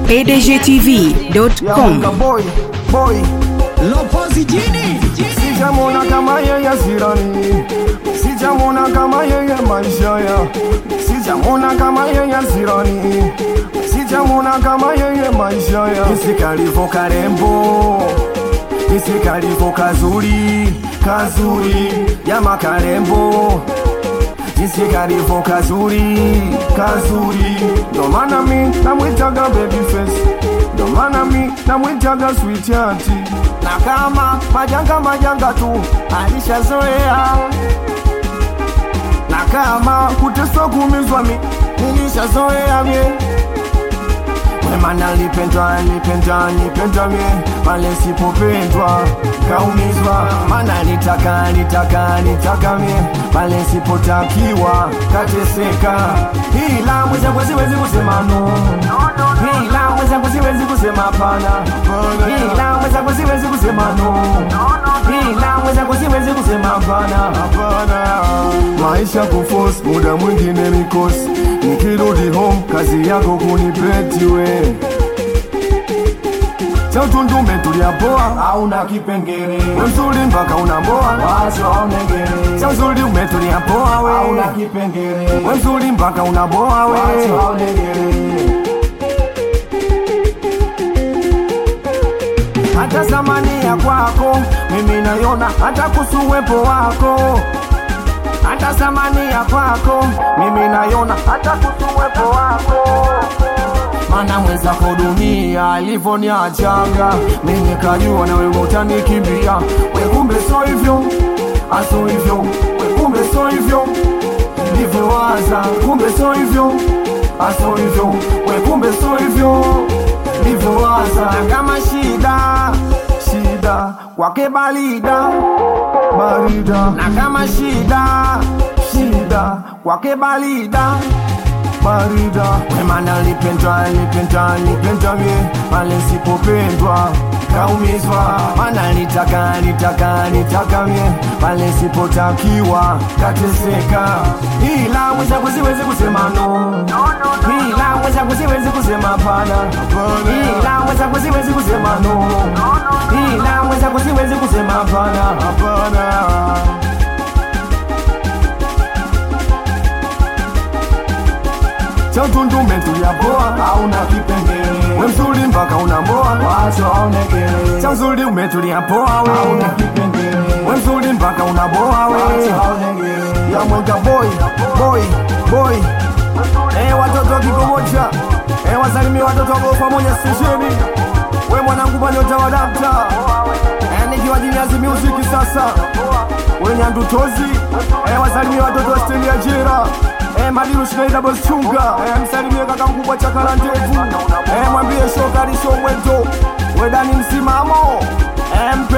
pdgtv.com. Boy Lopozi jini sijamona kama yeye zirani, sijamona kama yeye maisha ya, sijamona kama yeye zirani, sijamona kama yeye maisha ya. Isikalivo karembo, isikalivo kazuri, kazuri ya makarembo, isikalivo kazuri, kazuri. Ndo maana mi namwitaga baby face, ndo maana mi namwitaga sweet heart. Na kama majanga tu alishazoea, na kama kuteswa kumizwa mi nilishazoea mie. Wema nalipendwa mie, pale sipopendwa kaumizwa. Mana nitaka mie, pale sipotakiwa kateseka. Ila mwenzangu siwezi kusema no, ila mwenzangu siwezi kusema hapana, ila mwenzangu siwezi kusema no, ila mwenzangu siwezi kusema hapana. Maisha kuforce, muda mwingine mikosi, nikirudi home kazi yako kunipeti we. Chautundume tuliapoa hauna kipengere, we mzuri mpaka unaboa wazo haunegere. Chauzuri umetuliapoa we hauna kipengere, we mzuri mpaka unaboa we wazo haunegere. Hata zamani ya kwako mimi naiona, hata kusuwepo wako. Hata zamani ya kwako mimi naiona, hata kusuwepo wako. Mana mwenzako dunia alivoniachanga, mimi kajua na wewe utanikimbia. We kumbe so hivyo, aso hivyo, we kumbe so hivyo nilivyowaza. Kumbe so hivyo, aso hivyo, we kumbe so hivyo nilivyowaza. Na kama shida kwake barida, na kama shida kwake barida. Wema nalipendwa mie, pale sipopendwa kaumizwa. Mana nitaka mie, pale sipotakiwa kateseka. Ila mwenzangu siwezi kusema no, ila mwenzangu siwezi kusema hapana, ila mwenzangu siwezi kusema no, ila mwenzangu siwezi kusema hapana. Chautundume tuliapoa hauna kipengele, we mzuri mpaka unaboa wazo haunegere. Chauzuri umetuliapoa we hauna kipengele, we mzuri mpaka unaboa we wazo haunegere. Ya mwanga boy watoto kikomocha, wasalimia watoto wako pamoja stesheni. We mwanangu banyota wa dakta, nikiwa Genius Music sasa. We nyandu tozi, wasalimia watoto wa steli ya jera. Madilu Schneider boss chunga, msalimie kaka mkubwa chakala ndevu. Mwambie shokari show weto, wedani msimamo. Mpe